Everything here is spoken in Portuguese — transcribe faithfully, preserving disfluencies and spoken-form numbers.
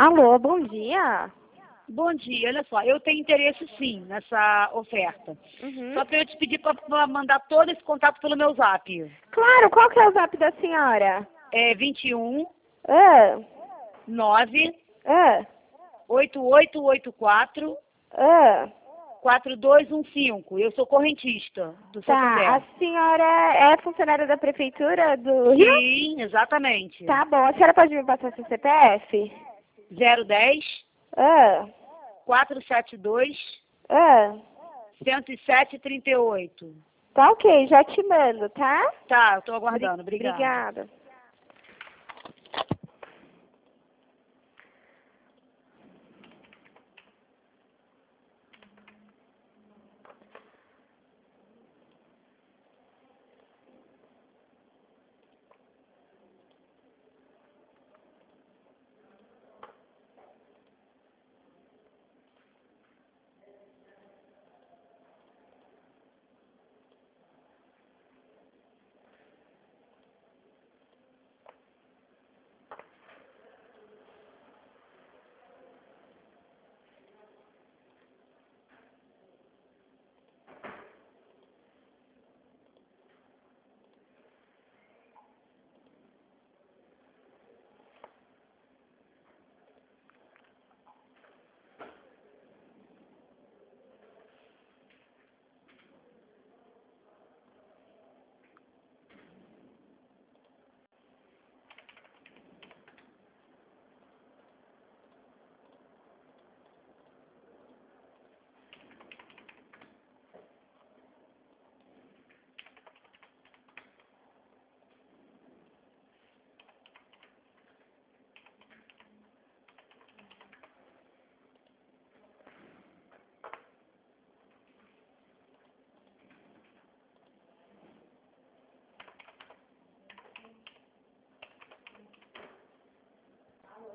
Alô, bom dia. Bom dia, olha só, eu tenho interesse sim nessa oferta. Uhum. Só para eu te pedir para mandar todo esse contato pelo meu zap. Claro, qual que é o zap da senhora? É vinte e um, Ah, nove, ah, oito oito oito quatro, ah. quatro dois um cinco. Eu sou correntista do Tá, a Santander. senhora é funcionária da prefeitura do Rio? Sim, exatamente. Tá bom, a senhora pode me passar seu C P F? zero dez, Ah, quatrocentos e setenta e dois, ah. cento e sete, trinta e oito. Tá ok, já te mando, tá? Tá, eu tô Obri- aguardando. Obrigada. Obrigada.